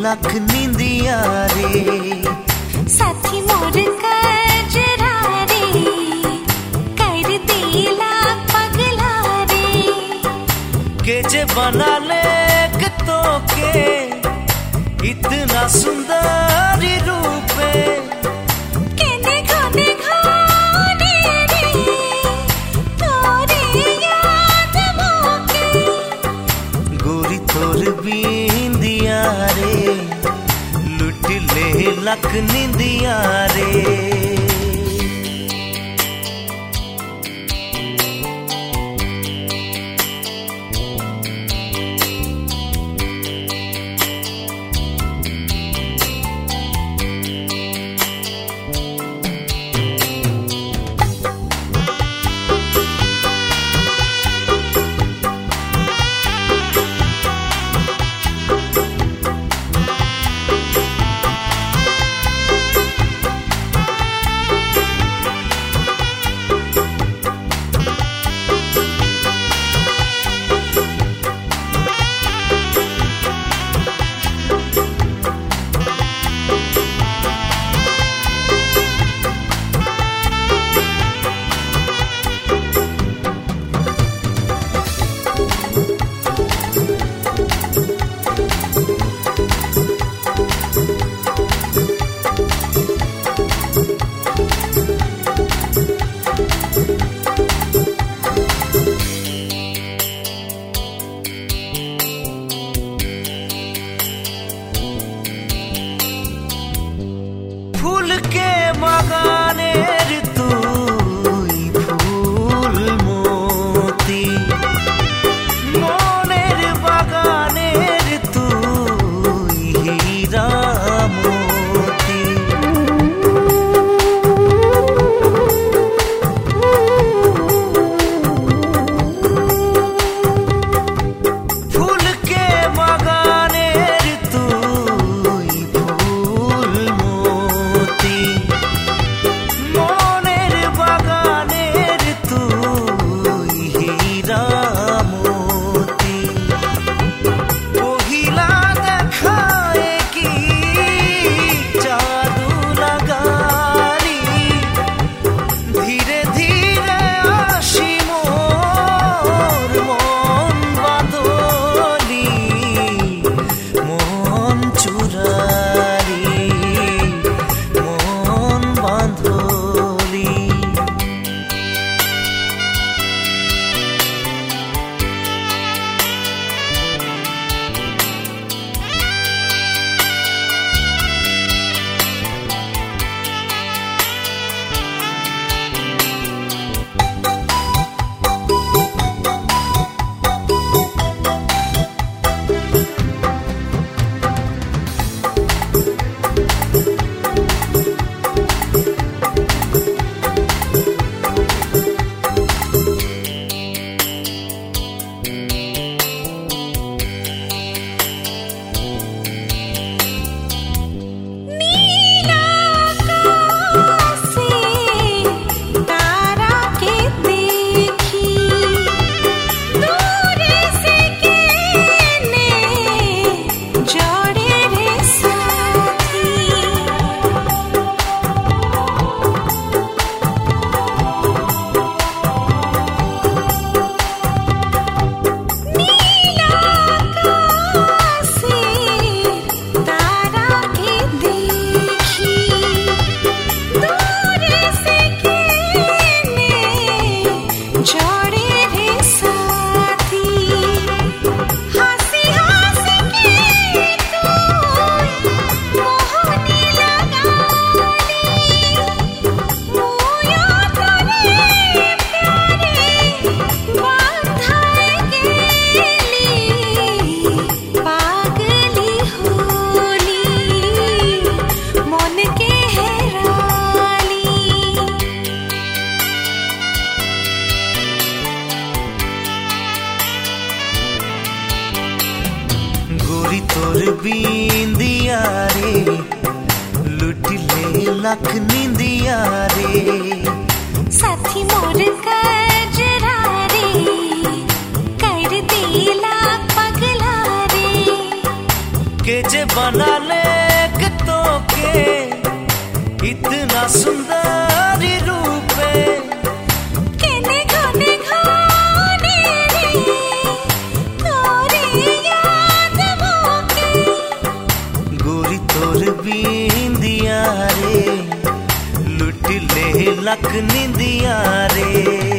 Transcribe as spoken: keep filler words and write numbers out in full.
लख नींदिया रे साथी मोर कजरा रे कर दिला पगला रे के जे बना ले तो के इतना सुंदर रूपे केने घने घने रे तोरे याद मोके गोरी तोर बिंदिया रे लुट ले लख नींदिया रे फूल के बागाने तू फूल मोती मोनेर बागाने तू हीरा मोती फूल के बागाने तू फूल मोती मोनेर बागानेर तू हीरा मोती पहिला देखाए की जादू लगारी धीरे धीरे आशी मोर मन बांधोली मन चुरारी मन बांधोली गोरी तोर बिंदिया रे लुट ले लख नींदिया रे साथी मोर कजरा रे कर दिला पगला रे के जे बना ले तो के इतना सुंदर रूपे केने घने घने रे तोरे याद मोके गोरी तोर बिंदिया रे लुट ले लख निंदिया रे।